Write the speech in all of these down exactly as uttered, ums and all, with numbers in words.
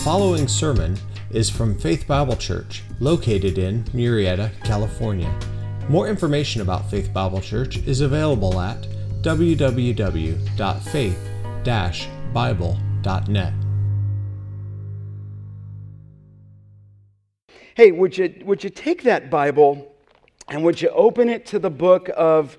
following sermon is from Faith Bible Church, located in Murrieta, California. More information about Faith Bible Church is available at w w w dot faith dash bible dot net. Hey, would you would you take that Bible and would you open it to the book of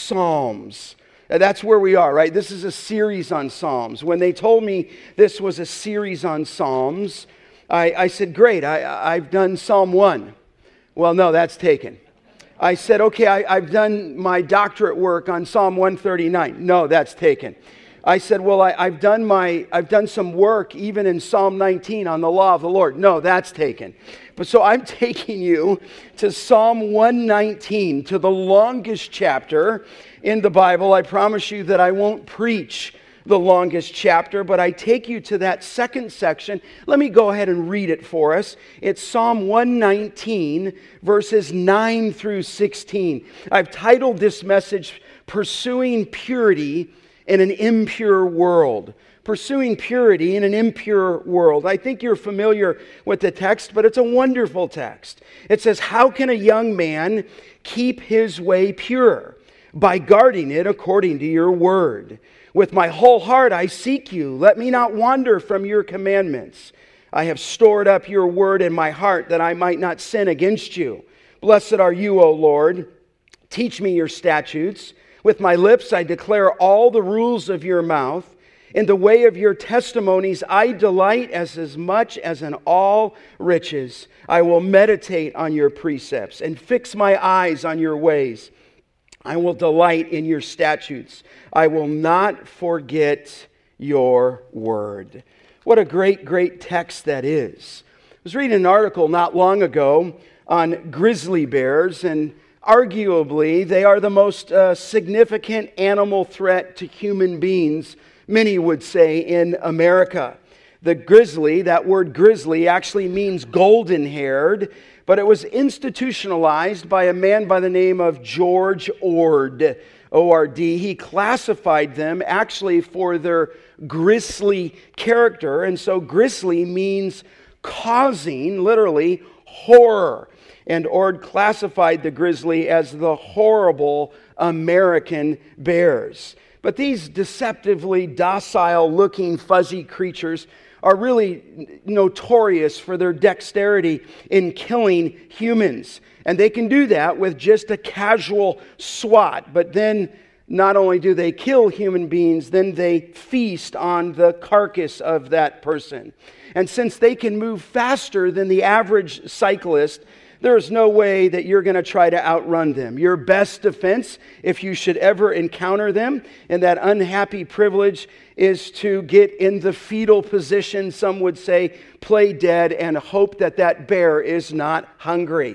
Psalms? Uh, That's where we are, right? This is a series on Psalms. When they told me this was a series on Psalms, I, I said, great, I, I've done Psalm one. Well, no, that's taken. I said, okay, I, I've done my doctorate work on Psalm one thirty-nine. No, that's taken. I said, well, I, I've done my, I've done some work even in Psalm nineteen on the law of the Lord. No, that's taken. But so I'm taking you to Psalm one nineteen, to the longest chapter in the Bible. I promise you that I won't preach the longest chapter, but I take you to that second section. Let me go ahead and read it for us. It's Psalm one nineteen, verses nine through sixteen. I've titled this message, Pursuing Purity in an Impure World. Pursuing purity in an impure world. I think you're familiar with the text, but it's a wonderful text. It says, how can a young man keep his way pure? By guarding it according to your word. With my whole heart I seek you. Let me not wander from your commandments. I have stored up your word in my heart that I might not sin against you. Blessed are you, O Lord. Teach me your statutes. With my lips I declare all the rules of your mouth. In the way of your testimonies I delight as, as much as in all riches. I will meditate on your precepts and fix my eyes on your ways. I will delight in your statutes. I will not forget your word. What a great, great text that is. I was reading an article not long ago on grizzly bears, and arguably they are the most uh, significant animal threat to human beings, many would say, in America. The grizzly, that word grizzly, actually means golden-haired, but it was institutionalized by a man by the name of George Ord, O R D. He classified them actually for their grisly character, and so grisly means causing, literally, horror. And Ord classified the grizzly as the horrible American bears. But these deceptively docile-looking fuzzy creatures are really notorious for their dexterity in killing humans. And they can do that with just a casual swat. But then not only do they kill human beings, then they feast on the carcass of that person. And since they can move faster than the average cyclist, there is no way that you're going to try to outrun them. Your best defense, if you should ever encounter them, and that unhappy privilege, is to get in the fetal position, some would say, play dead, and hope that that bear is not hungry.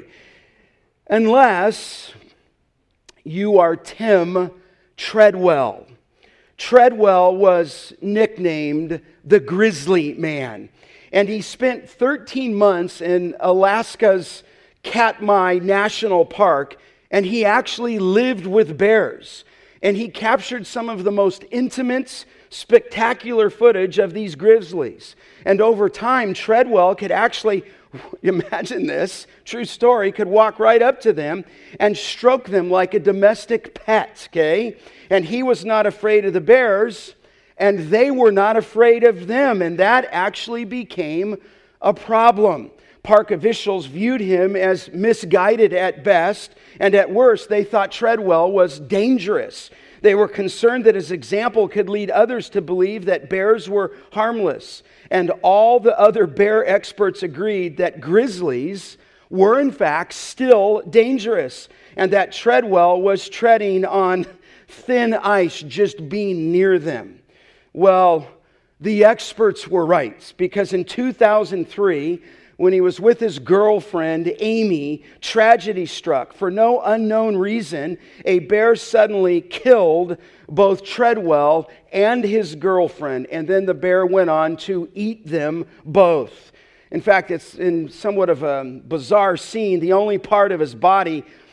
Unless you are Tim Treadwell. Treadwell was nicknamed the Grizzly Man, and he spent thirteen months in Alaska's Katmai National Park, and he actually lived with bears. And he captured some of the most intimate, spectacular footage of these grizzlies. And over time, Treadwell could actually, imagine this, true story, could walk right up to them and stroke them like a domestic pet, okay? And he was not afraid of the bears, and they were not afraid of them. And that actually became a problem. Park officials viewed him as misguided at best, and at worst, they thought Treadwell was dangerous. They were concerned that his example could lead others to believe that bears were harmless. And all the other bear experts agreed that grizzlies were in fact still dangerous, and that Treadwell was treading on thin ice just being near them. Well, the experts were right, because in two thousand three, when he was with his girlfriend, Amy, tragedy struck. For no unknown reason, a bear suddenly killed both Treadwell and his girlfriend, and then the bear went on to eat them both. In fact, it's in somewhat of a bizarre scene. The only part of his body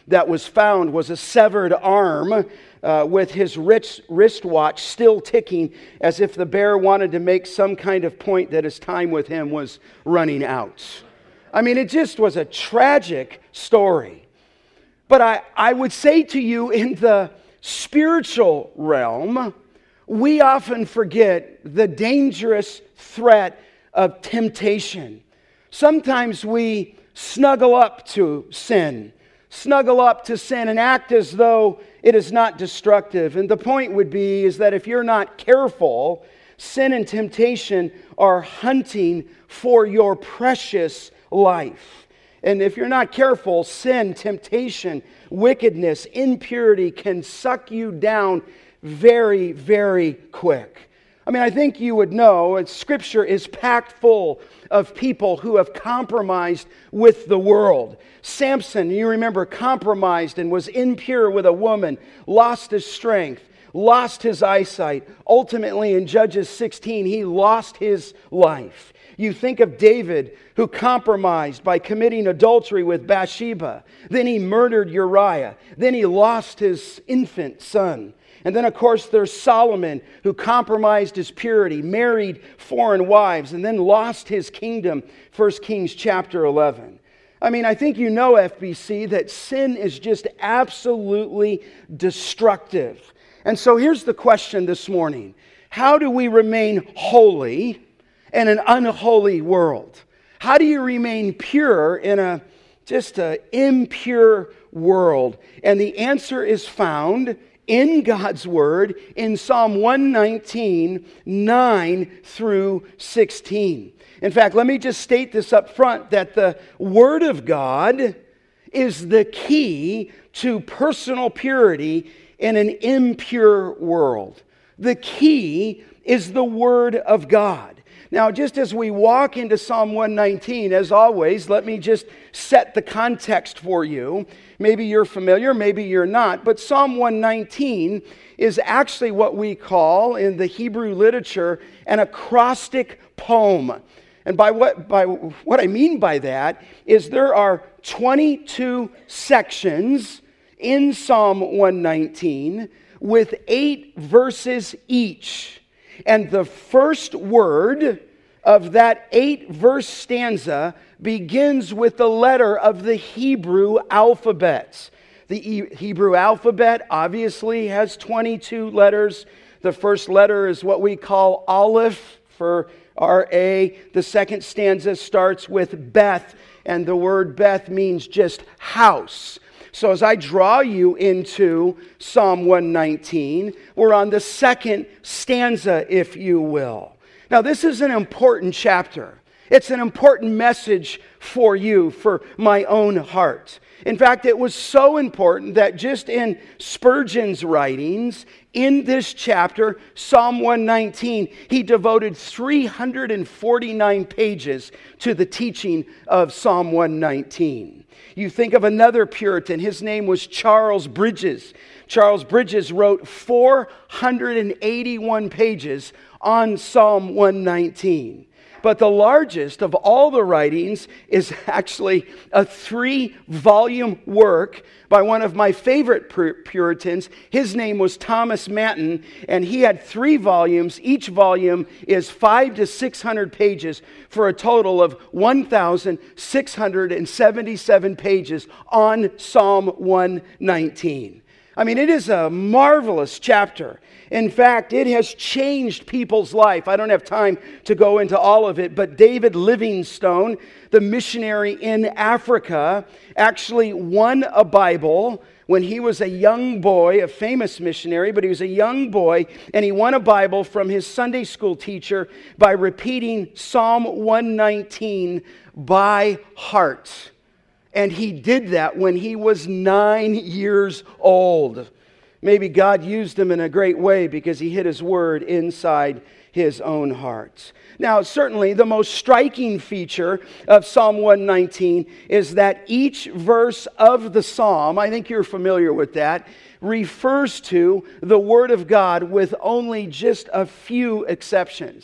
that was found was a severed arm uh, with his wrist, wristwatch still ticking, as if the bear wanted to make some kind of point that his time with him was running out. I mean, it just was a tragic story. But I, I would say to you, in the spiritual realm, we often forget the dangerous threat of temptation. Sometimes we snuggle up to sin, snuggle up to sin and act as though it is not destructive. And the point would be is that if you're not careful, sin and temptation are hunting for your precious life. And if you're not careful, sin, temptation, wickedness, impurity can suck you down very, very quick. I mean, I think you would know, and Scripture is packed full of people who have compromised with the world. Samson, you remember, compromised and was impure with a woman, lost his strength, lost his eyesight. Ultimately, in Judges sixteen, he lost his life. You think of David, who compromised by committing adultery with Bathsheba. Then he murdered Uriah. Then he lost his infant son. And then, of course, there's Solomon, who compromised his purity, married foreign wives, and then lost his kingdom, First Kings chapter eleven. I mean, I think you know, F B C, that sin is just absolutely destructive. And so here's the question this morning. How do we remain holy in an unholy world? How do you remain pure in a just an impure world? And the answer is found in God's Word in Psalm one nineteen, nine through sixteen. In fact, let me just state this up front, that the Word of God is the key to personal purity in an impure world. The key is the Word of God. Now, just as we walk into Psalm one nineteen, as always, let me just set the context for you. Maybe you're familiar, maybe you're not, but Psalm one nineteen is actually what we call in the Hebrew literature an acrostic poem. And by what, by what I mean by that is there are twenty-two sections in Psalm one nineteen with eight verses each. And the first word of that eight-verse stanza begins with the letter of the Hebrew alphabet. The Hebrew alphabet obviously has twenty-two letters. The first letter is what we call Aleph for R A. The second stanza starts with Beth, and the word Beth means just house. So as I draw you into Psalm one nineteen, we're on the second stanza, if you will. Now, this is an important chapter. It's an important message for you, for my own heart. In fact, it was so important that just in Spurgeon's writings, in this chapter, Psalm one nineteen, he devoted three hundred forty-nine pages to the teaching of Psalm one nineteen. You think of another Puritan, his name was Charles Bridges. Charles Bridges wrote four hundred eighty-one pages on Psalm one nineteen. But the largest of all the writings is actually a three-volume work by one of my favorite Puritans. His name was Thomas Manton, and he had three volumes. Each volume is five to six hundred pages for a total of one thousand six hundred seventy-seven pages on Psalm one nineteen. I mean, it is a marvelous chapter. In fact, it has changed people's life. I don't have time to go into all of it, but David Livingstone, the missionary in Africa, actually won a Bible when he was a young boy, a famous missionary, but he was a young boy, and he won a Bible from his Sunday school teacher by repeating Psalm one nineteen by heart. And he did that when he was nine years old. Maybe God used him in a great way because he hid his word inside his own heart. Now, certainly the most striking feature of Psalm one nineteen is that each verse of the psalm, I think you're familiar with that, refers to the Word of God with only just a few exceptions.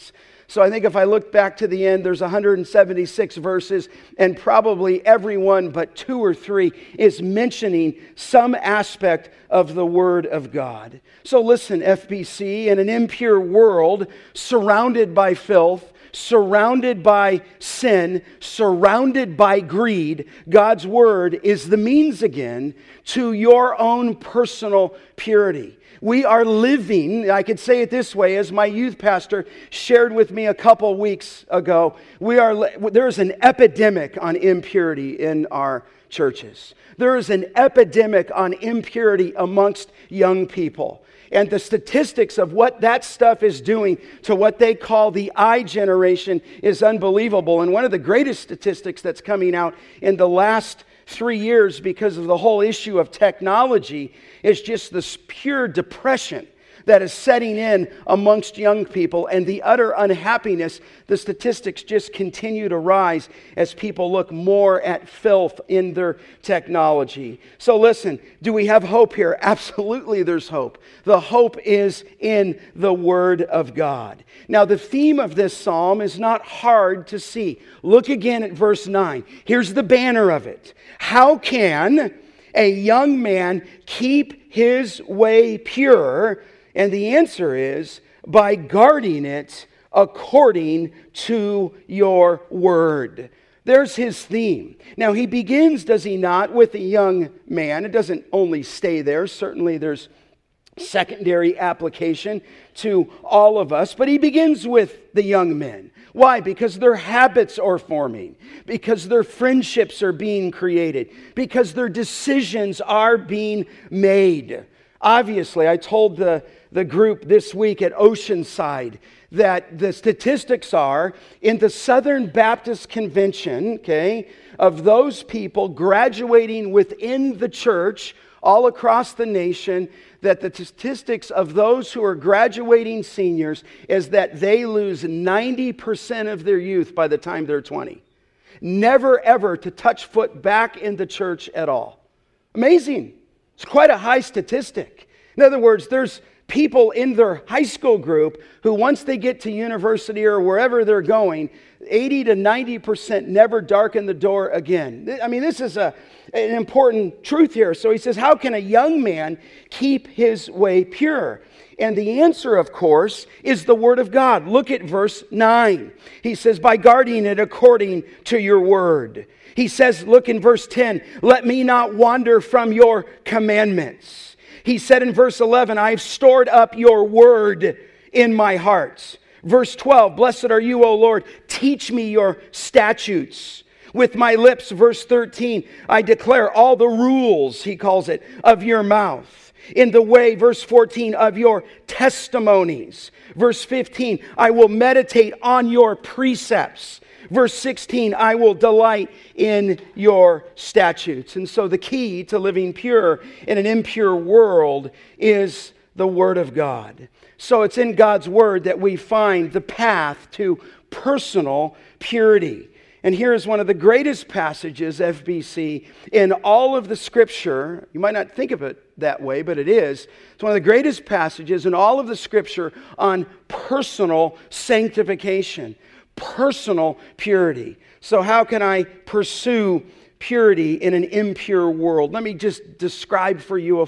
So I think if I look back to the end, there's one hundred seventy-six verses, and probably every one but two or three is mentioning some aspect of the Word of God. So listen, F B C, in an impure world, surrounded by filth, surrounded by sin, surrounded by greed, God's Word is the means again to your own personal purity. We are living, I could say it this way, as my youth pastor shared with me a couple weeks ago, we are there is an epidemic on impurity in our churches. There is an epidemic on impurity amongst young people. And the statistics of what that stuff is doing to what they call the I generation is unbelievable. And one of the greatest statistics that's coming out in the last three years because of the whole issue of technology is just this pure depression that is setting in amongst young people, and the utter unhappiness. The statistics just continue to rise as people look more at filth in their technology. So listen, do we have hope here? Absolutely there's hope. The hope is in the Word of God. Now the theme of this psalm is not hard to see. Look again at verse nine. Here's the banner of it. How can a young man keep his way pure? And the answer is by guarding it according to your word. There's his theme. Now he begins, does he not, with a young man. It doesn't only stay there. Certainly there's secondary application to all of us. But he begins with the young men. Why? Because their habits are forming. Because their friendships are being created. Because their decisions are being made. Obviously, I told the, the group this week at Oceanside that the statistics are in the Southern Baptist Convention, okay, of those people graduating within the church all across the nation, that the statistics of those who are graduating seniors is that they lose ninety percent of their youth by the time they're twenty. Never ever to touch foot back in the church at all. Amazing. It's quite a high statistic. In other words, there's people in their high school group who once they get to university or wherever they're going, eighty to ninety percent never darken the door again. I mean, this is a, an important truth here. So he says, how can a young man keep his way pure? And the answer, of course, is the Word of God. Look at verse nine. He says, by guarding it according to your word. He says, look in verse ten, let me not wander from your commandments. He said in verse eleven, I've stored up your word in my heart. Verse twelve, blessed are you, O Lord, teach me your statutes. With my lips, verse thirteen, I declare all the rules, he calls it, of your mouth. In the way, verse fourteen, of your testimonies. Verse fifteen, I will meditate on your precepts. Verse sixteen, I will delight in your statutes. And so the key to living pure in an impure world is the Word of God. So it's in God's Word that we find the path to personal purity. And here is one of the greatest passages, F B C, in all of the Scripture. You might not think of it that way, but it is. It's one of the greatest passages in all of the Scripture on personal sanctification, personal purity. So how can I pursue purity in an impure world? Let me just describe for you a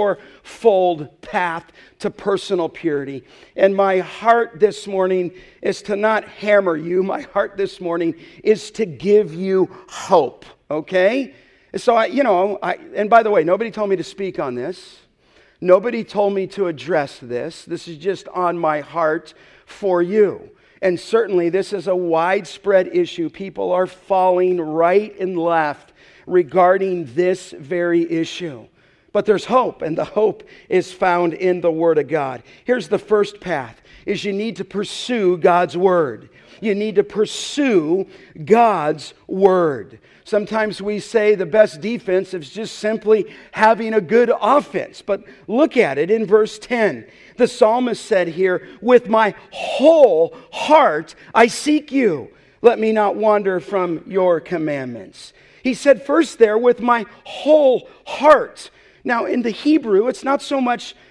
fourfold path to personal purity. And my heart this morning is to not hammer you. My heart this morning is to give you hope, okay? So, I, you know, I, and by the way, nobody told me to speak on this. Nobody told me to address this. This is just on my heart for you. And certainly this is a widespread issue. People are falling right and left regarding this very issue. But there's hope, and the hope is found in the Word of God. Here's the first path, is you need to pursue God's Word. You need to pursue God's Word. Sometimes we say the best defense is just simply having a good offense. But look at it in verse ten. The psalmist said here, with my whole heart I seek you. Let me not wander from your commandments. He said first there, with my whole heart. Now in the Hebrew, it's not so much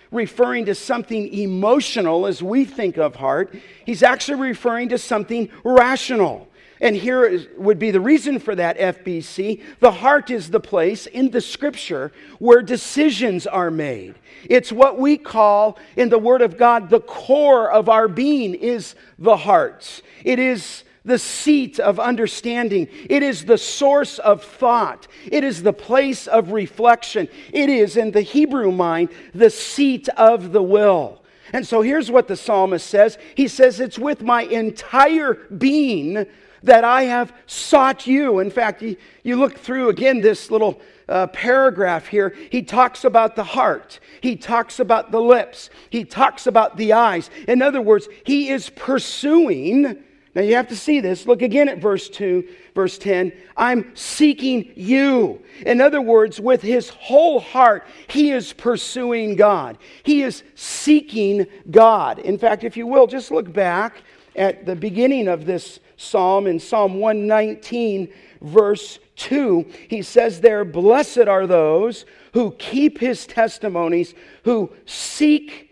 referring to something emotional as we think of heart. He's actually referring to something rational. And here is, would be the reason for that, F B C. The heart is the place in the Scripture where decisions are made. It's what we call, in the Word of God, the core of our being is the heart. It is the seat of understanding. It is the source of thought. It is the place of reflection. It is, in the Hebrew mind, the seat of the will. And so here's what the psalmist says. He says, it's with my entire being that I have sought you. In fact, you, you look through again this little uh, paragraph here. He talks about the heart. He talks about the lips. He talks about the eyes. In other words, he is pursuing. Now you have to see this. Look again at verse two, verse ten. I'm seeking you. In other words, with his whole heart, he is pursuing God. He is seeking God. In fact, if you will, just look back at the beginning of this psalm in Psalm one nineteen, verse two. He says there, blessed are those who keep his testimonies, who seek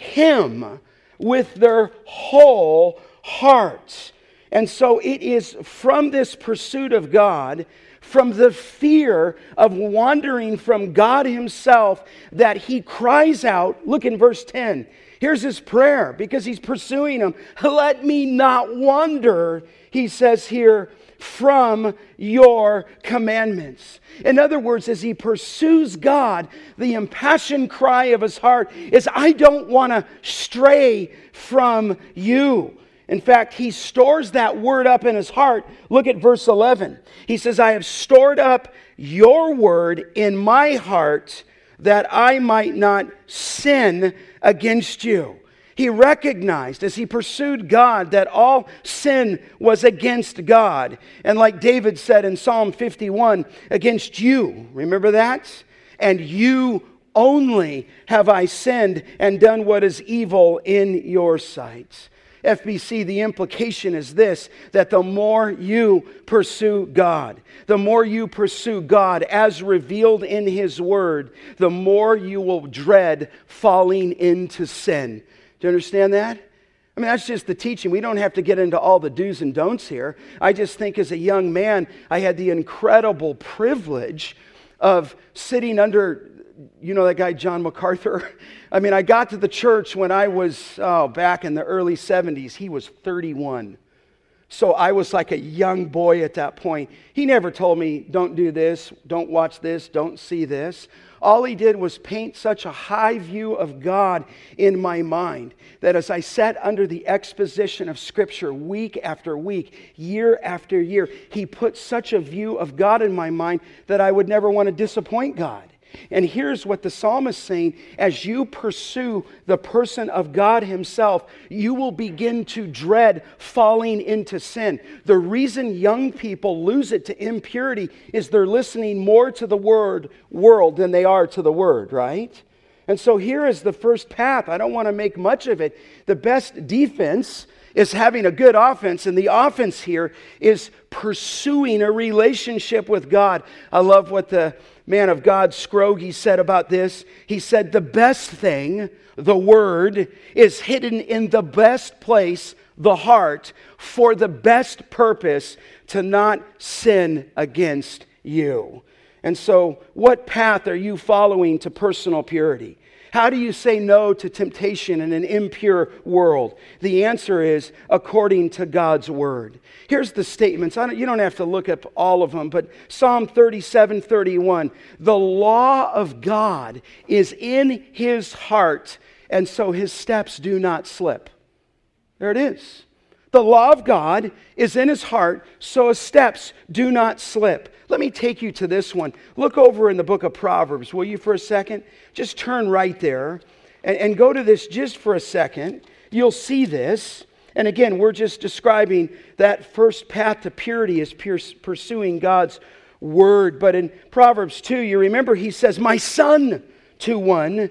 him with their whole heart. And so it is from this pursuit of God, from the fear of wandering from God himself, that he cries out. Look in verse ten. Here's his prayer, because he's pursuing him. Let me not wander, he says here, from your commandments. In other words, as he pursues God, the impassioned cry of his heart is, I don't want to stray from you. In fact, he stores that word up in his heart. Look at verse eleven. He says, I have stored up your word in my heart that I might not sin against you. He recognized as he pursued God that all sin was against God. And like David said in Psalm fifty-one, against you, remember that? And you only have I sinned and done what is evil in your sight. F B C, the implication is this, that the more you pursue God, the more you pursue God as revealed in his word, the more you will dread falling into sin. Do you understand that? I mean, that's just the teaching. We don't have to get into all the do's and don'ts here. I just think as a young man, I had the incredible privilege of sitting under, you know that guy John MacArthur? I mean, I got to the church when I was, oh, back in the early seventies. He was thirty-one. So I was like a young boy at that point. He never told me, don't do this, don't watch this, don't see this. All he did was paint such a high view of God in my mind that as I sat under the exposition of Scripture week after week, year after year, he put such a view of God in my mind that I would never want to disappoint God. And here's what the psalmist is saying. As you pursue the person of God himself, you will begin to dread falling into sin. The reason young people lose it to impurity is they're listening more to the word world than they are to the word, right? And so here is the first path. I don't want to make much of it. The best defense is having a good offense, and the offense here is pursuing a relationship with God. I love what the man of God, Scroggie, said about this. He said, the best thing, the word, is hidden in the best place, the heart, for the best purpose, to not sin against you. And so, what path are you following to personal purity? How do you say no to temptation in an impure world? The answer is according to God's word. Here's the statements. I don't, you don't have to look up all of them, but Psalm thirty-seven thirty-one. The law of God is in his heart, and so his steps do not slip. There it is. The law of God is in his heart, so his steps do not slip. Let me take you to this one. Look over in the book of Proverbs, will you, for a second? Just turn right there and, and go to this just for a second. You'll see this. And again, we're just describing that first path to purity is pursuing God's word. But in Proverbs two, you remember he says, my son, to one.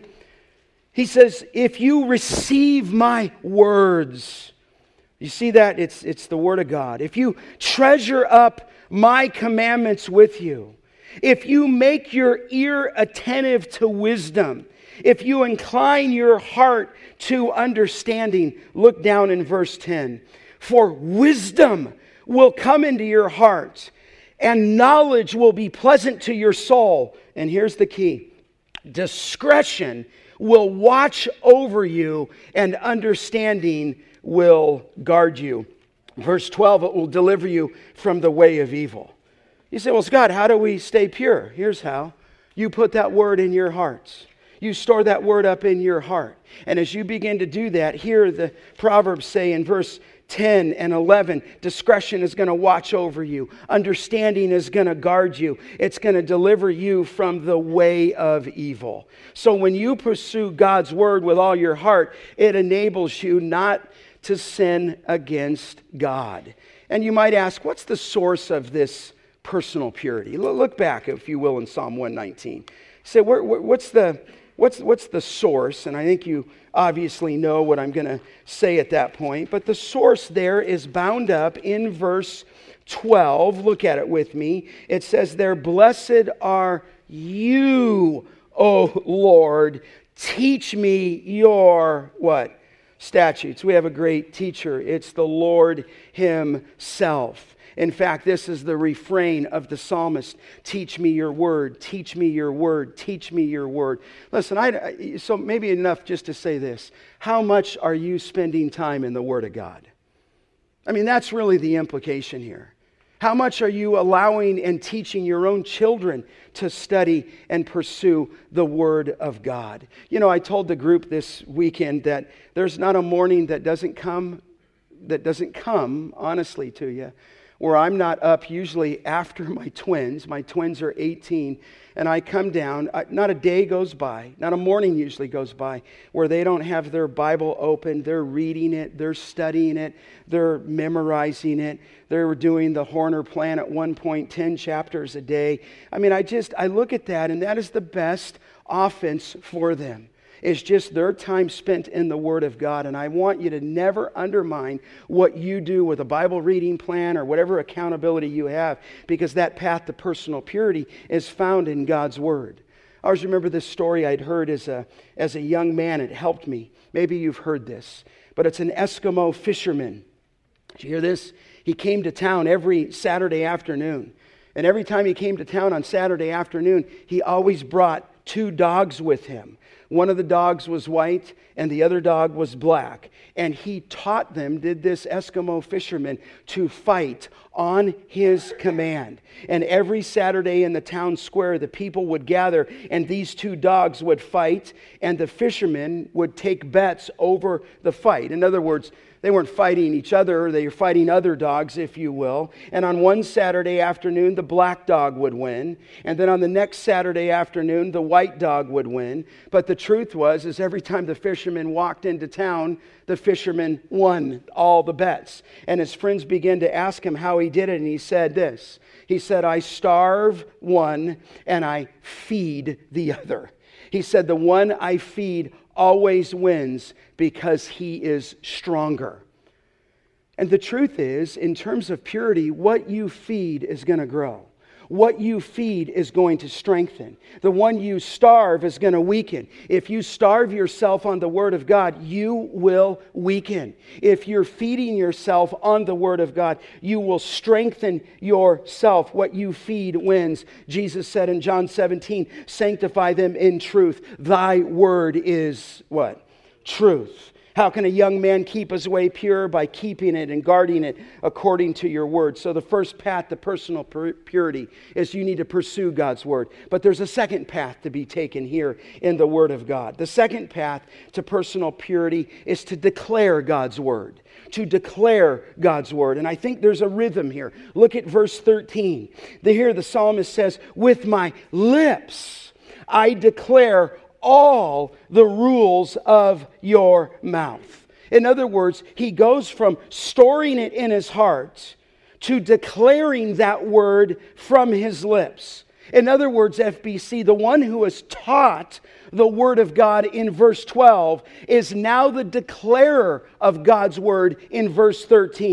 He says, if you receive my words. You see that? It's, it's the word of God. If you treasure up my commandments with you, if you make your ear attentive to wisdom, If you incline your heart to understanding, look down in verse ten. For wisdom will come into your heart, and knowledge will be pleasant to your soul. And here's the key. Discretion will watch over you, and understanding will guard you. Verse twelve, it will deliver you from the way of evil. You say, well, Scott, how do we stay pure? Here's how. You put that word in your hearts. You store that word up in your heart. And as you begin to do that, here the Proverbs say in verse ten and eleven, discretion is going to watch over you. Understanding is going to guard you. It's going to deliver you from the way of evil. So when you pursue God's word with all your heart, it enables you not to sin against God. And you might ask, what's the source of this personal purity? Look back, if you will, in Psalm one nineteen. Say, where, what's the what's what's the source? And I think you obviously know what I'm going to say at that point. But the source there is bound up in verse twelve. Look at it with me. It says there, "Blessed are you, O Lord. Teach me your" what? Statutes. We have a great teacher. It's the Lord Himself. In fact, this is the refrain of the psalmist. Teach me your word, teach me your word, teach me your word. Listen, I, so maybe enough just to say this. How much are you spending time in the Word of God? I mean, that's really the implication here. How much are you allowing and teaching your own children to study and pursue the Word of God? You know, I told the group this weekend that there's not a morning that doesn't come, that doesn't come, honestly, to you, where I'm not up usually after my twins. My twins are eighteen, and I come down. Not a day goes by, not a morning usually goes by, where they don't have their Bible open. They're reading it, they're studying it, they're memorizing it. They were doing the Horner plan at one point, ten chapters a day. I mean, I just, I look at that, and that is the best offense for them. It's just their time spent in the Word of God. And I want you to never undermine what you do with a Bible reading plan or whatever accountability you have, because that path to personal purity is found in God's Word. I always remember this story I'd heard as a, as a young man. It helped me. Maybe you've heard this. But it's an Eskimo fisherman. Did you hear this? He came to town every Saturday afternoon. And every time he came to town on Saturday afternoon, he always brought two dogs with him. One of the dogs was white and the other dog was black. And he taught them, did this Eskimo fisherman, to fight on his command. And every Saturday in the town square, the people would gather and these two dogs would fight, and the fishermen would take bets over the fight. In other words, they weren't fighting each other, they were fighting other dogs, if you will. And on one Saturday afternoon, the black dog would win. And then on the next Saturday afternoon, the white dog would win. But the truth was, is every time the fisherman walked into town, the fisherman won all the bets. And his friends began to ask him how he did it, and he said this. He said, I starve one and I feed the other. He said, the one I feed always wins because he is stronger. And the truth is, in terms of purity, what you feed is going to grow. What you feed is going to strengthen. The one you starve is going to weaken. If you starve yourself on the Word of God, you will weaken. If you're feeding yourself on the Word of God, you will strengthen yourself. What you feed wins. Jesus said in John seventeen, sanctify them in truth. Thy word is what? Truth. How can a young man keep his way pure? By keeping it and guarding it according to your word. So the first path to personal purity is you need to pursue God's word. But there's a second path to be taken here in the Word of God. The second path to personal purity is to declare God's word. To declare God's word. And I think there's a rhythm here. Look at verse thirteen. Here the psalmist says, with my lips I declare all the rules of your mouth. In other words, he goes from storing it in his heart to declaring that word from his lips. In other words, F B C, the one who is taught the Word of God in verse twelve is now the declarer of God's Word in verse thirteen.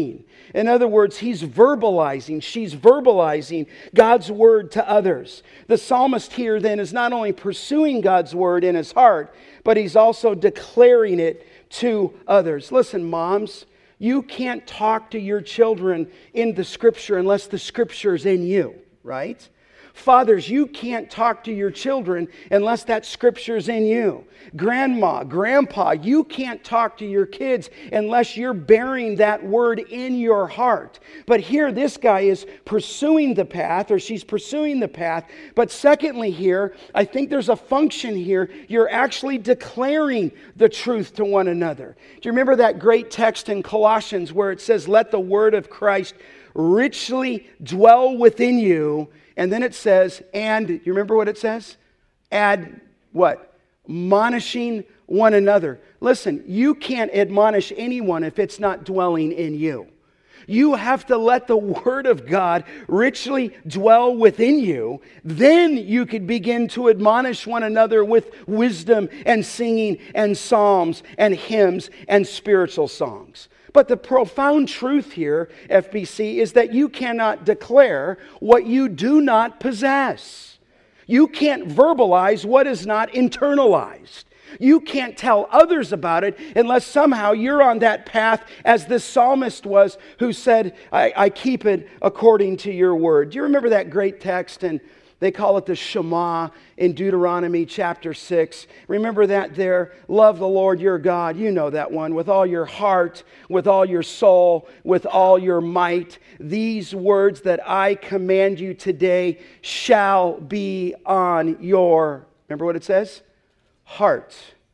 In other words, he's verbalizing, she's verbalizing God's word to others. The psalmist here then is not only pursuing God's word in his heart, but he's also declaring it to others. Listen, moms, you can't talk to your children in the Scripture unless the Scripture is in you, right? Fathers, you can't talk to your children unless that Scripture's in you. Grandma, grandpa, you can't talk to your kids unless you're bearing that word in your heart. But here, this guy is pursuing the path, or she's pursuing the path. But secondly here, I think there's a function here. You're actually declaring the truth to one another. Do you remember that great text in Colossians where it says, let the word of Christ richly dwell within you? And then it says, and, you remember what it says? Add what? Admonishing one another. Listen, you can't admonish anyone if it's not dwelling in you. You have to let the Word of God richly dwell within you. Then you could begin to admonish one another with wisdom and singing and psalms and hymns and spiritual songs. But the profound truth here, F B C, is that you cannot declare what you do not possess. You can't verbalize what is not internalized. You can't tell others about it unless somehow you're on that path as this psalmist was who said, I, I keep it according to your word. Do you remember that great text? And they call it the Shema in Deuteronomy chapter six. Remember that there? Love the Lord your God. You know that one. With all your heart, with all your soul, with all your might. These words that I command you today shall be on your, remember what it says? Heart.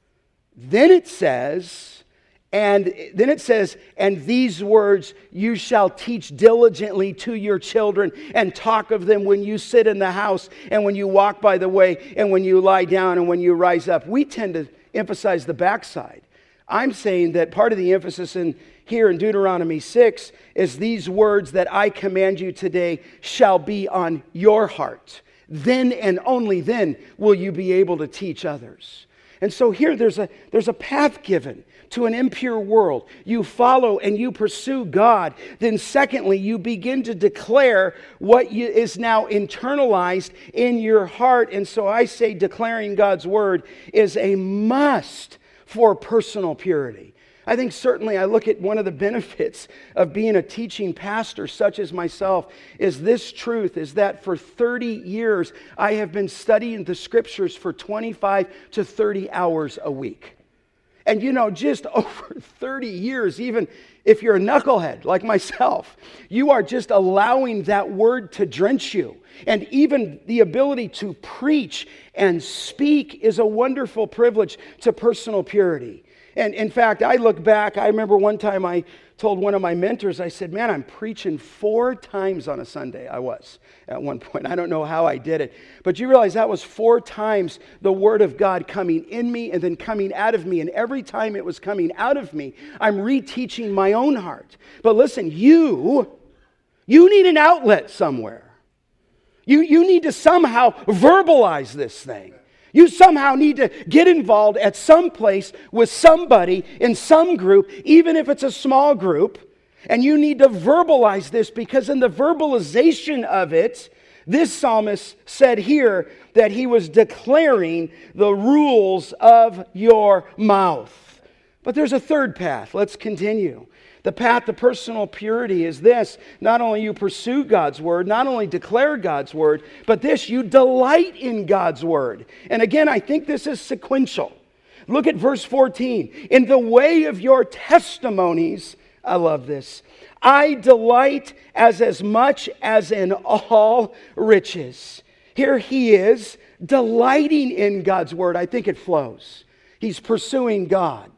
Then it says, and then it says, and these words you shall teach diligently to your children and talk of them when you sit in the house and when you walk by the way and when you lie down and when you rise up. We tend to emphasize the backside. I'm saying that part of the emphasis in here in Deuteronomy six is these words that I command you today shall be on your heart. Then and only then will you be able to teach others. And so here there's a, there's a path given to an impure world. You follow and you pursue God. Then secondly, you begin to declare what you, is now internalized in your heart. And so I say declaring God's word is a must for personal purity. I think certainly I look at one of the benefits of being a teaching pastor such as myself is this truth, is that for thirty years I have been studying the Scriptures for twenty-five to thirty hours a week. And you know, just over thirty years, even if you're a knucklehead like myself, you are just allowing that word to drench you. And even the ability to preach and speak is a wonderful privilege to personal purity. And in fact, I look back, I remember one time I told one of my mentors, I said, man, I'm preaching four times on a Sunday. I was at one point. I don't know how I did it. But you realize that was four times the Word of God coming in me and then coming out of me. And every time it was coming out of me, I'm reteaching my own heart. But listen, you, you need an outlet somewhere. You, you need to somehow verbalize this thing. You somehow need to get involved at some place with somebody in some group, even if it's a small group. And you need to verbalize this, because in the verbalization of it, this psalmist said here that he was declaring the rules of your mouth. But there's a third path. Let's continue. The path to personal purity is this. Not only you pursue God's word, not only declare God's word, but this, you delight in God's word. And again, I think this is sequential. Look at verse fourteen. In the way of your testimonies, I love this, I delight as as much as in all riches. Here he is, delighting in God's word. I think it flows. He's pursuing God.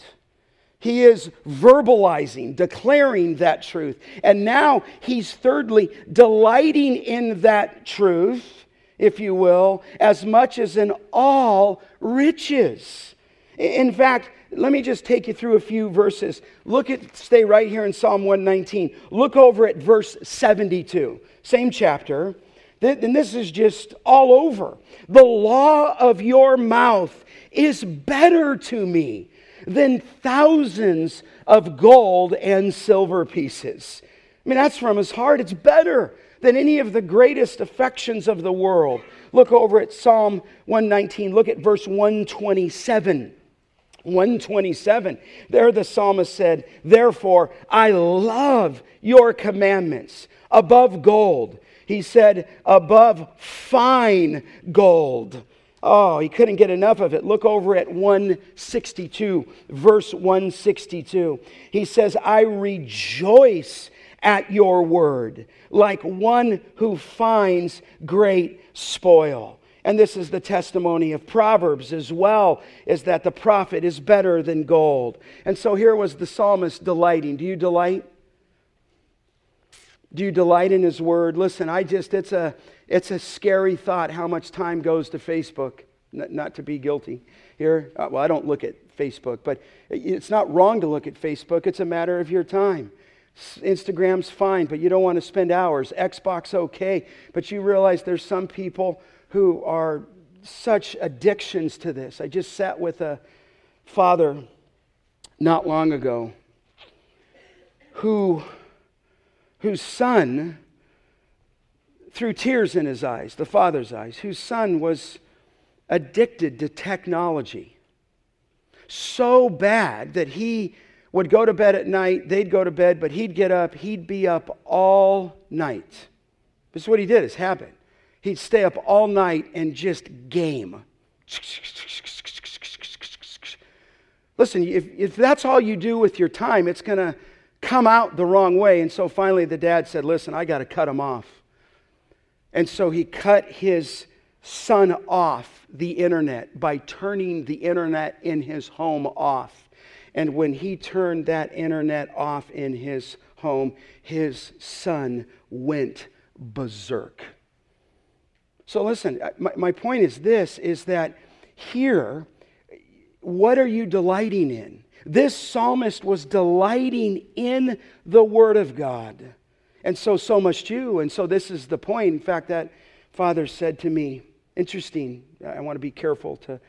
He is verbalizing, declaring that truth. And now he's thirdly delighting in that truth, if you will, as much as in all riches. In fact, let me just take you through a few verses. Look at, stay right here in Psalm one nineteen. Look over at verse seventy-two, same chapter. And this is just all over. The law of your mouth is better to me than thousands of gold and silver pieces. I mean, that's from his heart. It's better than any of the greatest affections of the world. Look over at Psalm one nineteen. Look at verse one twenty-seven. one twenty-seven. There the psalmist said, therefore, I love your commandments above gold. He said, above fine gold. Oh, he couldn't get enough of it. Look over at one sixty-two, verse one sixty-two. He says, I rejoice at your word, like one who finds great spoil. And this is the testimony of Proverbs as well, is that the prophet is better than gold. And so here was the psalmist delighting. Do you delight? Do you delight in his word? Listen, I just, it's a, it's a scary thought how much time goes to Facebook. N- not to be guilty here. Uh, well, I don't look at Facebook, but it's not wrong to look at Facebook. It's a matter of your time. Instagram's fine, but you don't want to spend hours. Xbox, okay. But you realize there's some people who are such addictions to this. I just sat with a father not long ago who, whose son, through tears in his eyes, the father's eyes, whose son was addicted to technology so bad that he would go to bed at night, they'd go to bed, but he'd get up, he'd be up all night. This is what he did, his habit. He'd stay up all night and just game. Listen, if, if that's all you do with your time, it's going to come out the wrong way. And so finally the dad said, listen, I got to cut him off. And so he cut his son off the internet by turning the internet in his home off. And when he turned that internet off in his home, his son went berserk. So listen, my, my point is this, is that here, what are you delighting in? This psalmist was delighting in the Word of God. And so, so must you. And so this is the point. In fact, that father said to me, interesting, I want to be careful to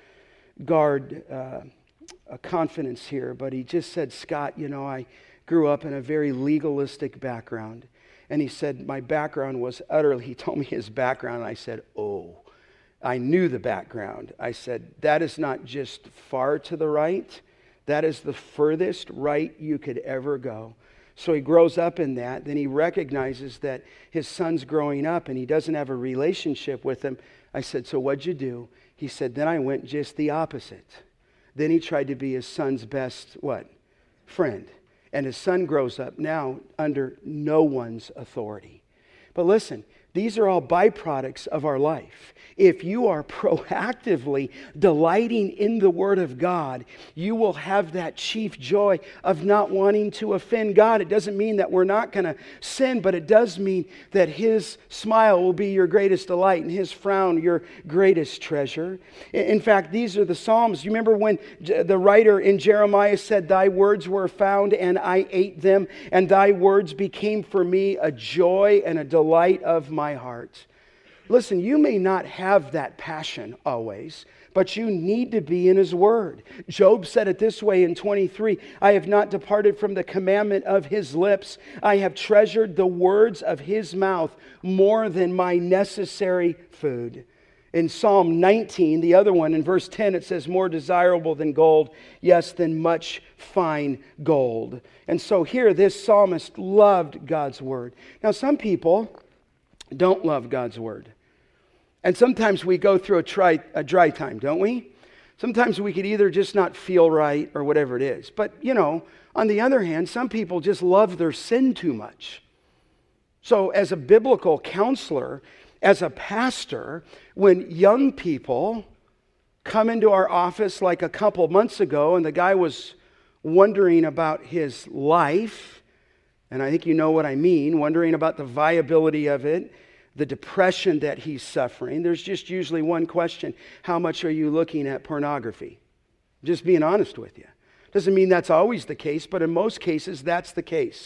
guard uh, a confidence here, but he just said, Scott, you know, I grew up in a very legalistic background. And he said, my background was utterly, he told me his background, and I said, oh, I knew the background. I said, that is not just far to the right, that is the furthest right you could ever go. So he grows up in that, then he recognizes that his son's growing up and he doesn't have a relationship with him. I said, so what'd you do? He said, then I went just the opposite. Then he tried to be his son's best, what? Friend. And his son grows up now under no one's authority. But listen, these are all byproducts of our life. If you are proactively delighting in the Word of God, you will have that chief joy of not wanting to offend God. It doesn't mean that we're not going to sin, but it does mean that His smile will be your greatest delight and His frown your greatest treasure. In fact, these are the Psalms. You remember when the writer in Jeremiah said, thy words were found and I ate them, and thy words became for me a joy and a delight of my heart. Listen, you may not have that passion always, but you need to be in His Word. Job said it this way in twenty-three, I have not departed from the commandment of His lips. I have treasured the words of His mouth more than my necessary food. In Psalm nineteen, the other one, in verse ten, it says, more desirable than gold, yes, than much fine gold. And so here, this psalmist loved God's Word. Now, some people don't love God's Word. And sometimes we go through a, try, a dry time, don't we? Sometimes we could either just not feel right or whatever it is. But, you know, on the other hand, some people just love their sin too much. So as a biblical counselor, as a pastor, when young people come into our office like a couple months ago and the guy was wondering about his life, and I think you know what I mean, wondering about the viability of it, the depression that he's suffering, there's just usually one question: how much are you looking at pornography? Just being honest with you. Doesn't mean that's always the case, but in most cases that's the case.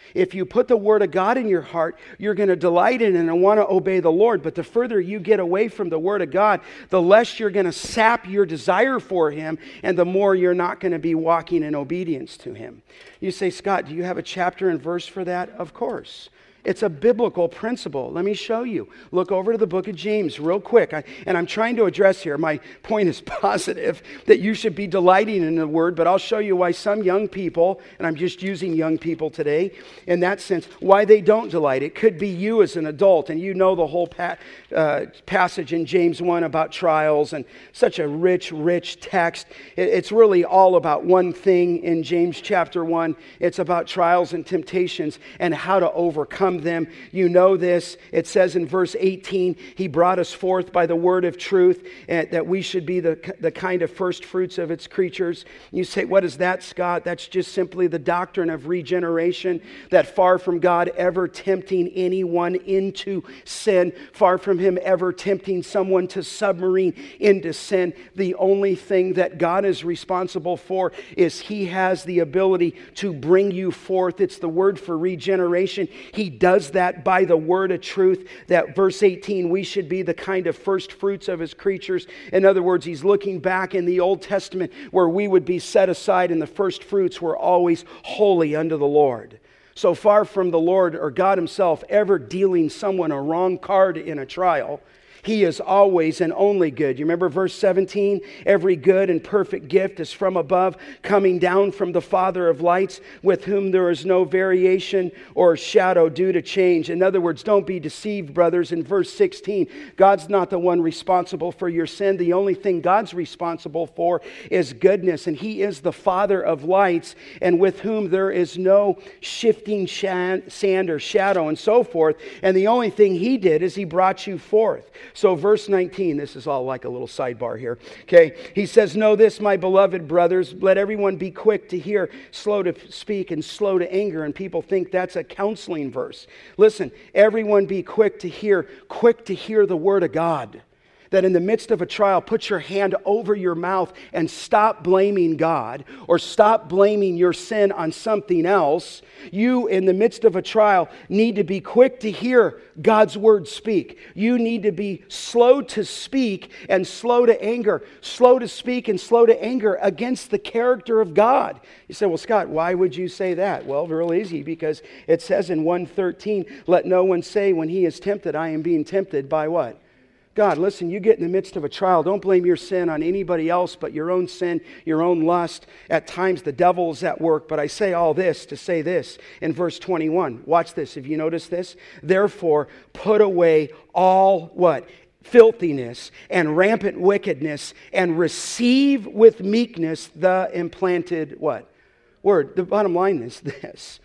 If you put the Word of God in your heart, you're going to delight in it and want to obey the Lord. But the further you get away from the Word of God, the less you're going to sap your desire for Him, and the more you're not going to be walking in obedience to Him. You say, Scott, do you have a chapter and verse for that? Of course. It's a biblical principle. Let me show you. Look over to the book of James real quick. I, and I'm trying to address here, my point is positive, that you should be delighting in the Word, but I'll show you why some young people, and I'm just using young people today in that sense, why they don't delight. It could be you as an adult, and you know the whole pa- uh, passage in James one about trials, and such a rich, rich text. It, it's really all about one thing in James chapter one. It's about trials and temptations and how to overcome them. You know this. It says in verse eighteen, He brought us forth by the word of truth, and that we should be the, the kind of first fruits of its creatures. You say, what is that, Scott? That's just simply the doctrine of regeneration, that far from God ever tempting anyone into sin, far from Him ever tempting someone to submarine into sin, the only thing that God is responsible for is He has the ability to bring you forth. It's the word for regeneration. He does that by the word of truth. That verse eighteen, we should be the kind of first fruits of His creatures. In other words, He's looking back in the Old Testament where we would be set aside and the first fruits were always holy unto the Lord. So far from the Lord or God Himself ever dealing someone a wrong card in a trial, He is always and only good. You remember verse seventeen? Every good and perfect gift is from above, coming down from the Father of lights, with whom there is no variation or shadow due to change. In other words, don't be deceived, brothers. In verse sixteen, God's not the one responsible for your sin. The only thing God's responsible for is goodness. And He is the Father of lights, and with whom there is no shifting sand or shadow and so forth. And the only thing He did is He brought you forth. So verse nineteen, this is all like a little sidebar here. Okay, He says, know this, my beloved brothers, let everyone be quick to hear, slow to speak, and slow to anger. And people think that's a counseling verse. Listen, everyone be quick to hear, quick to hear the word of God. That in the midst of a trial, put your hand over your mouth and stop blaming God or stop blaming your sin on something else. You, in the midst of a trial, need to be quick to hear God's word speak. You need to be slow to speak and slow to anger. Slow to speak and slow to anger against the character of God. You say, well, Scott, why would you say that? Well, real easy, because it says in one thirteen, let no one say when he is tempted, I am being tempted by what? God. Listen, you get in the midst of a trial, don't blame your sin on anybody else but your own sin, your own lust. At times the devil is at work, but I say all this to say this in verse twenty-one. Watch this, if you notice this. Therefore, put away all what? Filthiness and rampant wickedness, and receive with meekness the implanted what? Word. The bottom line is this.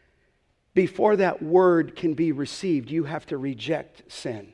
Before that word can be received, you have to reject sin.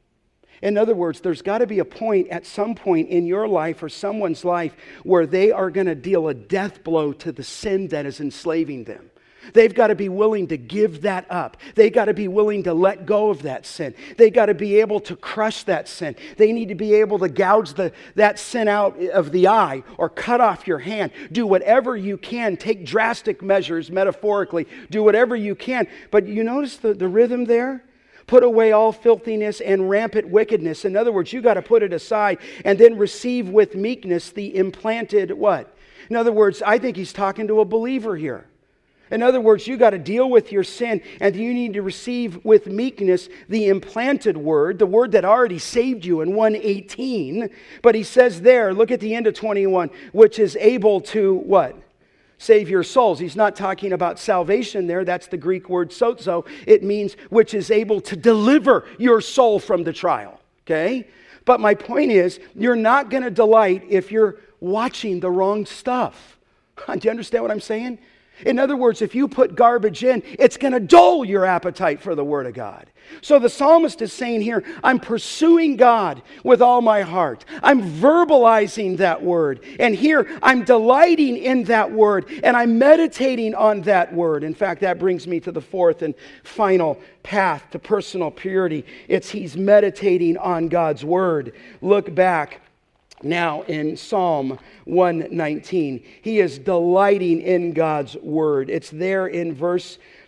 In other words, there's got to be a point at some point in your life or someone's life where they are going to deal a death blow to the sin that is enslaving them. They've got to be willing to give that up. They've got to be willing to let go of that sin. They've got to be able to crush that sin. They need to be able to gouge the, that sin out of the eye or cut off your hand. Do whatever you can. Take drastic measures, metaphorically. Do whatever you can. But you notice the, the rhythm there? Put away all filthiness and rampant wickedness. In other words, you got to put it aside and then receive with meekness the implanted what? In other words, I think he's talking to a believer here. In other words, you got to deal with your sin and you need to receive with meekness the implanted word, the word that already saved you in one eighteen. But he says there, look at the end of twenty-one, which is able to what? Save your souls. He's not talking about salvation there. That's the Greek word sozo. It means which is able to deliver your soul from the trial. Okay? But my point is, you're not going to delight if you're watching the wrong stuff. Do you understand what I'm saying? In other words, if you put garbage in, it's going to dull your appetite for the Word of God. So the psalmist is saying here, I'm pursuing God with all my heart. I'm verbalizing that Word. And here, I'm delighting in that Word. And I'm meditating on that Word. In fact, that brings me to the fourth and final path to personal purity. It's he's meditating on God's Word. Look back. Now in Psalm one nineteen, he is delighting in God's word. It's there in verse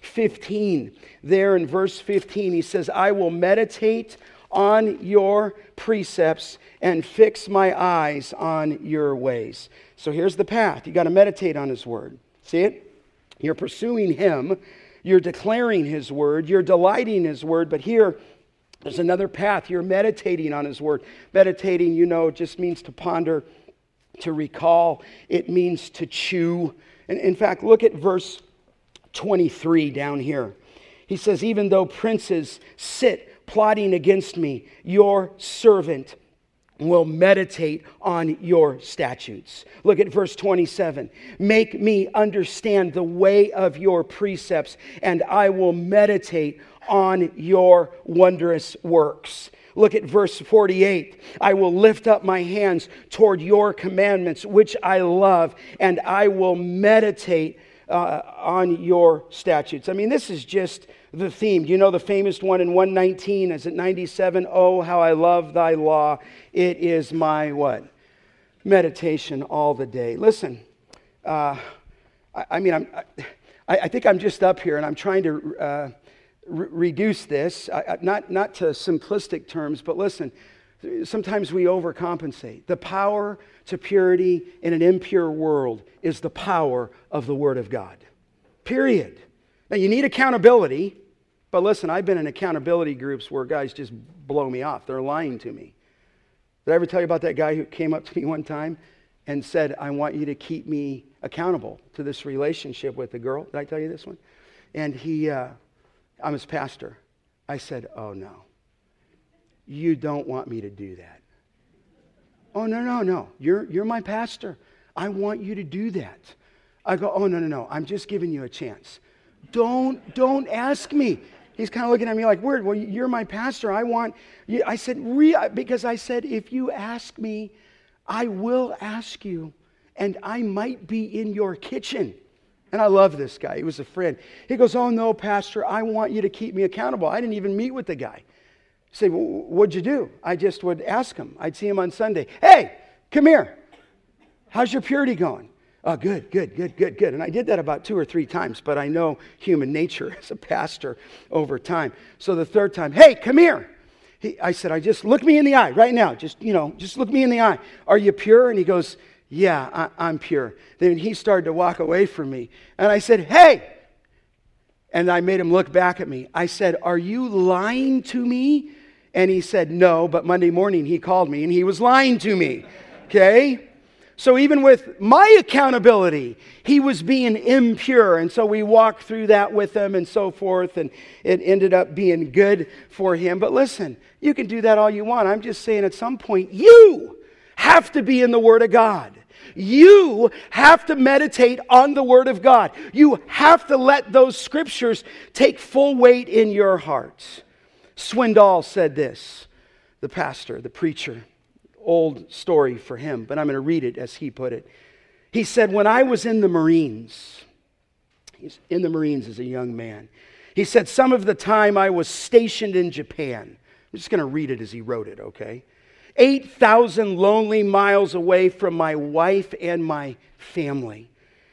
fifteen. There in verse fifteen, he says, I will meditate on your precepts and fix my eyes on your ways. So here's the path. You got to meditate on his word. See it? You're pursuing him. You're declaring his word. You're delighting in his word. But here, there's another path. You're meditating on his word. Meditating, you know, just means to ponder, to recall. It means to chew. And in fact, look at verse twenty-three down here. He says, even though princes sit plotting against me, your servant will meditate on your statutes. Look at verse twenty-seven. Make me understand the way of your precepts, and I will meditate on your wondrous works. Look at verse forty-eight. I will lift up my hands toward your commandments, which I love, and I will meditate uh, on your statutes. I mean, this is just the theme. You know the famous one in one nineteen, is it ninety-seven? Oh, how I love thy law. It is my what? Meditation all the day. Listen, uh, I, I mean, I'm, I, I think I'm just up here and I'm trying to uh, re- reduce this, I, not, not to simplistic terms, but listen, sometimes we overcompensate. The power to purity in an impure world is the power of the Word of God. Period. Now, you need accountability, but listen, I've been in accountability groups where guys just blow me off. They're lying to me. Did I ever tell you about that guy who came up to me one time and said, I want you to keep me accountable to this relationship with the girl? Did I tell you this one? And he, uh, I'm his pastor. I said, oh no, you don't want me to do that. Oh, no, no, no, you're, you're my pastor. I want you to do that. I go, oh, no, no, no, I'm just giving you a chance. Don't, don't ask me. He's kind of looking at me like, weird. Well, you're my pastor. I want you. I said, Re-, because I said, if you ask me, I will ask you, and I might be in your kitchen. And I love this guy. He was a friend. He goes, oh, no, pastor, I want you to keep me accountable. I didn't even meet with the guy. I say, well, what'd you do? I just would ask him. I'd see him on Sunday. Hey, come here. How's your purity going? Oh, good, good, good, good, good. And I did that about two or three times, but I know human nature as a pastor over time. So the third time, hey, come here. He, I said, I just look me in the eye right now. Just, you know, just look me in the eye. Are you pure? And he goes, yeah, I, I'm pure. Then he started to walk away from me. And I said, hey. And I made him look back at me. I said, are you lying to me? And he said, no, but Monday morning he called me and he was lying to me. Okay? So even with my accountability, he was being impure. And so we walked through that with him and so forth. And it ended up being good for him. But listen, you can do that all you want. I'm just saying at some point, you have to be in the Word of God. You have to meditate on the Word of God. You have to let those scriptures take full weight in your heart. Swindoll said this, the pastor, the preacher. Old story for him, but I'm going to read it as he put it. He said, when I was in the Marines, he's in the Marines as a young man, he said, some of the time I was stationed in Japan. I'm just going to read it as he wrote it, okay? eight thousand lonely miles away from my wife and my family.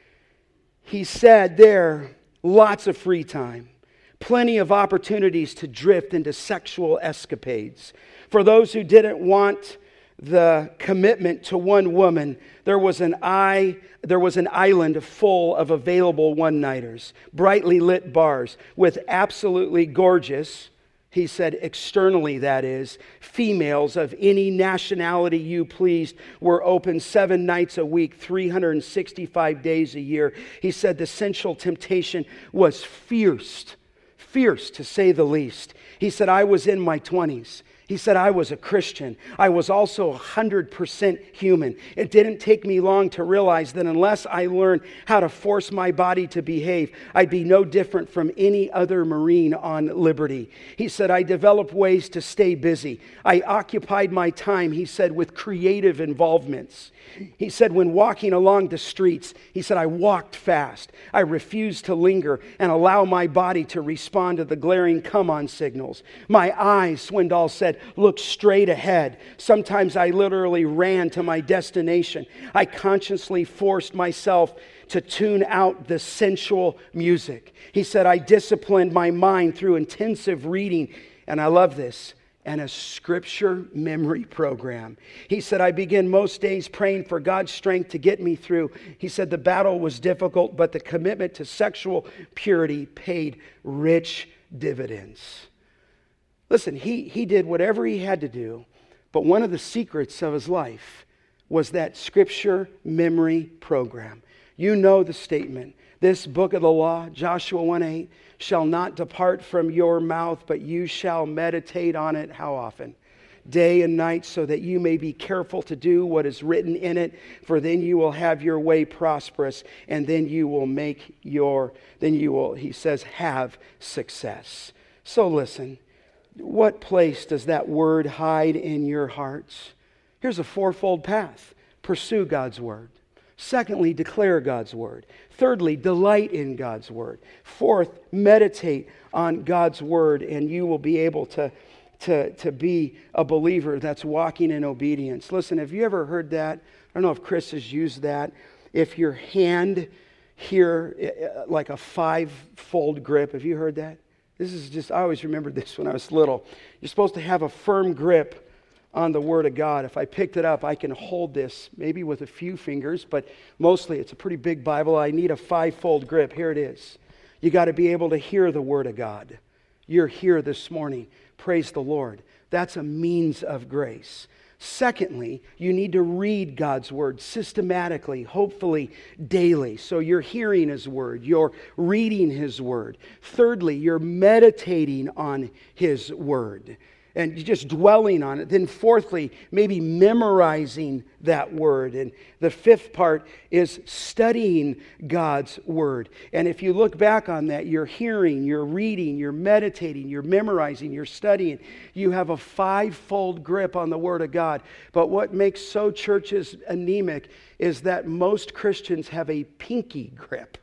He said there, lots of free time, plenty of opportunities to drift into sexual escapades. For those who didn't want the commitment to one woman, there was an eye, there was an island full of available one-nighters, brightly lit bars with absolutely gorgeous, he said externally that is, females of any nationality you pleased were open seven nights a week, three hundred sixty-five days a year. He said the sensual temptation was fierce, fierce to say the least. He said, I was in my twenties. He said, I was a Christian. I was also one hundred percent human. It didn't take me long to realize that unless I learned how to force my body to behave, I'd be no different from any other Marine on liberty. He said, I developed ways to stay busy. I occupied my time, he said, with creative involvements. He said, when walking along the streets, he said, I walked fast. I refused to linger and allow my body to respond to the glaring come-on signals. My eyes, Swindoll said, said, look straight ahead. Sometimes I literally ran to my destination. I consciously forced myself to tune out the sensual music. He said, I disciplined my mind through intensive reading, and I love this, and a scripture memory program. He said, I begin most days praying for God's strength to get me through. He said, the battle was difficult, but the commitment to sexual purity paid rich dividends. Listen, he, he did whatever he had to do, but one of the secrets of his life was that scripture memory program. You know the statement. This book of the law, Joshua one eight, shall not depart from your mouth, but you shall meditate on it. How often? Day and night, so that you may be careful to do what is written in it, for then you will have your way prosperous, and then you will make your, then you will, he says, have success. So listen, what place does that word hide in your hearts? Here's a fourfold path. Pursue God's word. Secondly, declare God's word. Thirdly, delight in God's word. Fourth, meditate on God's word, and you will be able to, to, to be a believer that's walking in obedience. Listen, have you ever heard that? I don't know if Chris has used that. If your hand here, like a five-fold grip, have you heard that? This is just, I always remembered this when I was little. You're supposed to have a firm grip on the Word of God. If I picked it up, I can hold this maybe with a few fingers, but mostly it's a pretty big Bible. I need a five-fold grip. Here it is. You got to be able to hear the Word of God. You're here this morning. Praise the Lord. That's a means of grace. Secondly, you need to read God's Word systematically, hopefully daily. So you're hearing His Word, you're reading His Word. Thirdly, you're meditating on His Word and just dwelling on it. Then fourthly, maybe memorizing that word. And the fifth part is studying God's word. And if you look back on that, you're hearing, you're reading, you're meditating, you're memorizing, you're studying. You have a five-fold grip on the word of God. But what makes so churches anemic is that most Christians have a pinky grip.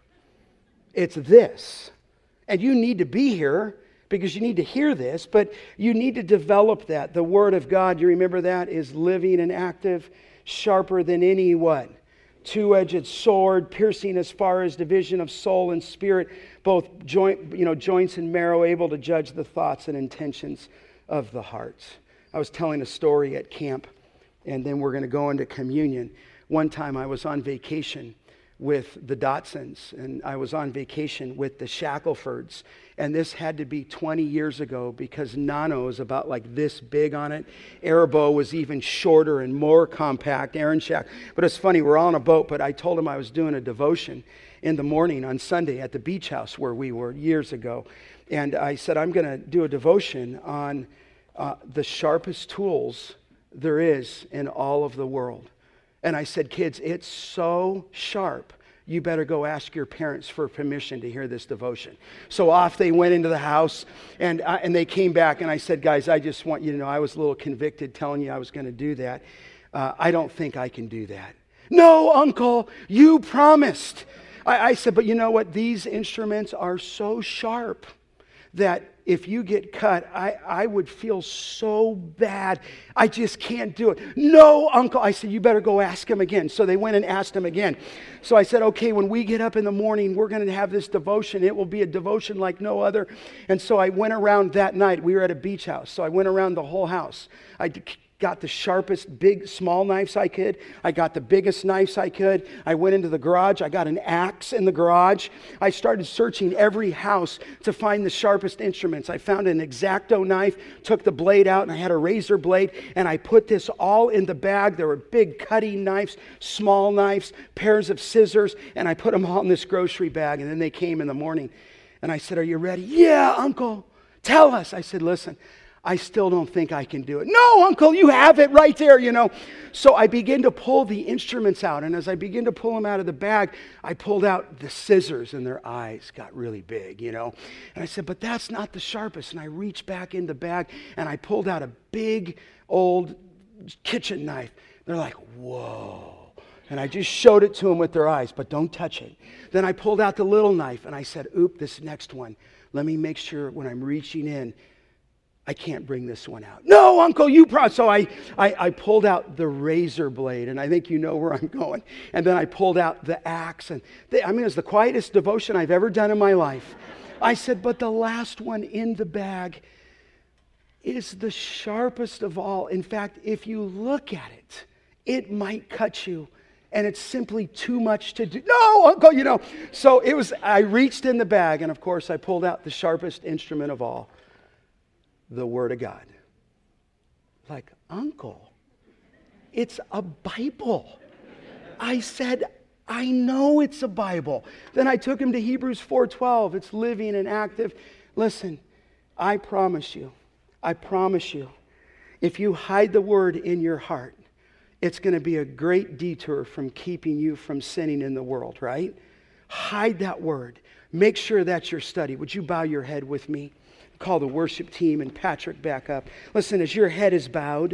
It's this. And you need to be here because you need to hear this, but you need to develop that. The Word of God, you remember that, is living and active, sharper than any what? Two-edged sword, piercing as far as division of soul and spirit, both joint, you know, joints and marrow, able to judge the thoughts and intentions of the heart. I was telling a story at camp, and then we're going to go into communion. One time I was on vacation with the Dotsons, and I was on vacation with the Shacklefords. And this had to be twenty years ago because Nano is about like this big on it. Airbo was even shorter and more compact, Aaron Shack. But it's funny, we're all on a boat, but I told him I was doing a devotion in the morning on Sunday at the beach house where we were years ago. And I said, I'm going to do a devotion on uh, the sharpest tools there is in all of the world. And I said, kids, it's so sharp, you better go ask your parents for permission to hear this devotion. So off they went into the house, and I, and they came back, and I said, guys, I just want you to know I was a little convicted telling you I was going to do that. Uh, I don't think I can do that. No, Uncle, you promised. I, I said, but you know what? These instruments are so sharp that if you get cut, I, I would feel so bad. I just can't do it. No, Uncle. I said, you better go ask him again. So they went and asked him again. So I said, okay, when we get up in the morning, we're going to have this devotion. It will be a devotion like no other. And so I went around that night. We were at a beach house. So I went around the whole house. I got the sharpest big, small knives I could. I got the biggest knives I could. I went into the garage. I got an axe in the garage. I started searching every house to find the sharpest instruments. I found an X-Acto knife, took the blade out, and I had a razor blade, and I put this all in the bag. There were big cutting knives, small knives, pairs of scissors, and I put them all in this grocery bag, and then they came in the morning, and I said, are you ready? Yeah, Uncle. Tell us. I said, listen, I still don't think I can do it. No, Uncle, you have it right there, you know. So I begin to pull the instruments out. And as I begin to pull them out of the bag, I pulled out the scissors and their eyes got really big, you know. And I said, but that's not the sharpest. And I reached back in the bag and I pulled out a big old kitchen knife. They're like, whoa. And I just showed it to them with their eyes, but don't touch it. Then I pulled out the little knife and I said, oop, this next one. Let me make sure when I'm reaching in, I can't bring this one out. No, Uncle, you promised. So I, I, I pulled out the razor blade, and I think you know where I'm going. And then I pulled out the axe. And they, I mean, it was the quietest devotion I've ever done in my life. I said, but the last one in the bag is the sharpest of all. In fact, if you look at it, it might cut you. And it's simply too much to do. No, Uncle, you know. So it was, I reached in the bag, and of course, I pulled out the sharpest instrument of all, the Word of God. Like, Uncle, it's a Bible. I said, I know it's a Bible. Then I took him to Hebrews four twelve. It's living and active. Listen, I promise you, I promise you, if you hide the Word in your heart, it's going to be a great detour from keeping you from sinning in the world, right? Hide that Word. Make sure that's your study. Would you bow your head with me? Call the worship team and Patrick back up. Listen, as your head is bowed,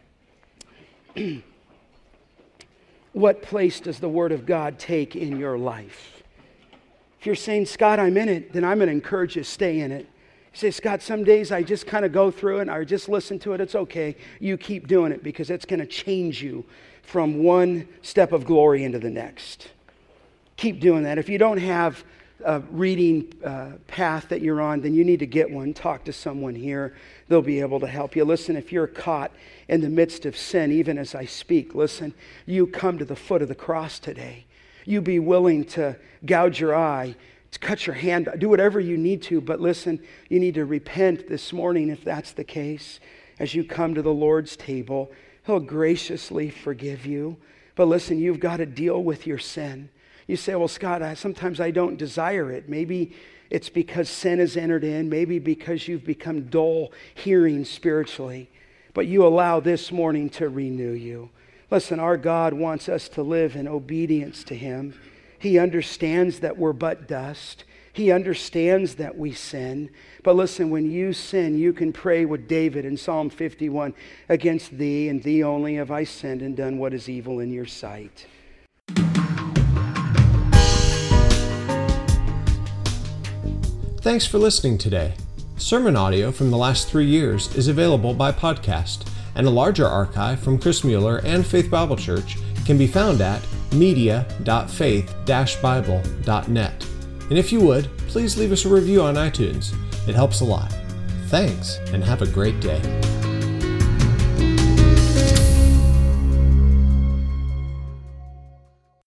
what place does the Word of God take in your life? If you're saying, Scott, I'm in it, then I'm going to encourage you to stay in it. You say, Scott, some days I just kind of go through it, or just listen to it. It's okay. You keep doing it because it's going to change you from one step of glory into the next. Keep doing that. If you don't have a reading uh, path that you're on, then you need to get one. Talk to someone here. They'll be able to help you. Listen, if you're caught in the midst of sin, even as I speak, listen, you come to the foot of the cross today. You be willing to gouge your eye, to cut your hand, do whatever you need to. But listen, you need to repent this morning if that's the case. As you come to the Lord's table, He'll graciously forgive you. But listen, you've got to deal with your sin. You say, well, Scott, I, sometimes I don't desire it. Maybe it's because sin has entered in. Maybe because you've become dull hearing spiritually. But you allow this morning to renew you. Listen, our God wants us to live in obedience to Him. He understands that we're but dust. He understands that we sin. But listen, when you sin, you can pray with David in Psalm fifty-one, against thee and thee only have I sinned and done what is evil in your sight. Thanks for listening today. Sermon audio from the last three years is available by podcast, and a larger archive from Chris Mueller and Faith Bible Church can be found at media dot faith dash bible dot net. And if you would, please leave us a review on iTunes. It helps a lot. Thanks, and have a great day.